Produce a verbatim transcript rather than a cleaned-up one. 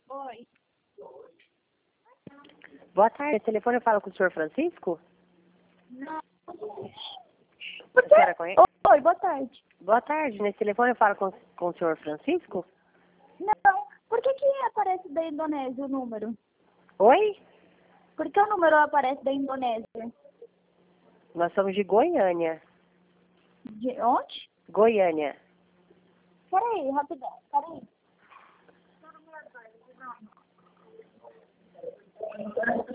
Oi. Boa tarde. Esse telefone eu falo com o senhor Francisco? Não. A senhora conhece? Oi, boa tarde. Boa tarde. Nesse telefone eu falo com, com o senhor Francisco? Não. Por que que aparece da Indonésia o número? Oi? Por que o número aparece da Indonésia? Nós somos de Goiânia. De onde? Goiânia. Peraí, rapidão. Peraí.